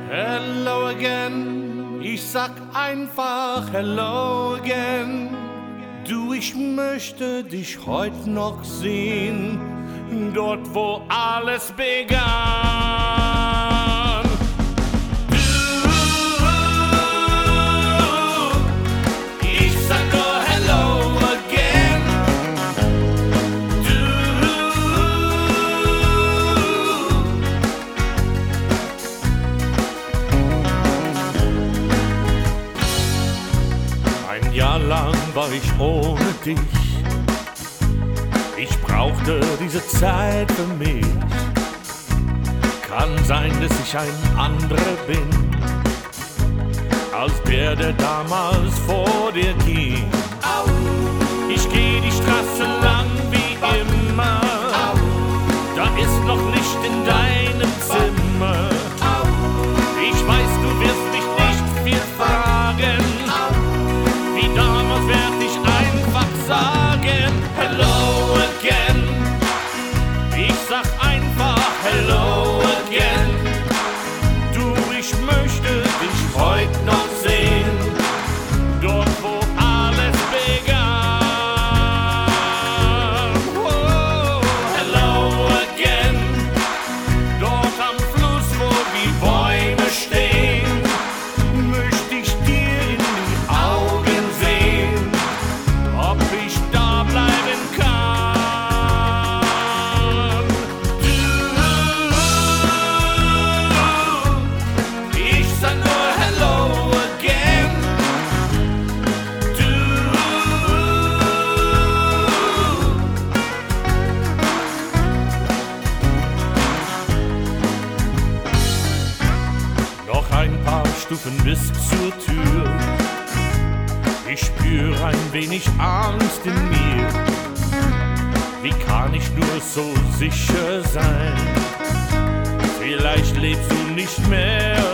Hello again, ich sag einfach hello again. Du, ich möchte dich heute noch sehen, dort wo alles begann. Du, ich sag nur hello again. Du, ein Jahr lang war ich ohne dich. Ich brauchte diese Zeit für mich. Kann sein, dass ich ein anderer bin, als der damals vor dir ging. Ich geh die Straße lang wie immer. Da ist noch Licht in deinem Zimmer. Ich weiß, du wirst mich nicht viel fragen. Wie damals werd ich einfach sagen, hello again. Ich sag einfach hello again. Du, ich möchte dich heute noch sehen, dort wo alles begann. Oh, hello again. Dort am Fluss, wo die Bäume stehen, möchte ich dir in die Augen sehen, ob ich da bleiben kann. Du, ich sag nur hello again. Du, noch ein paar Stufen bis zur Tür. Ich spür ein wenig Angst in mir. Wie kann ich nur so sicher sein? Vielleicht lebst du nicht mehr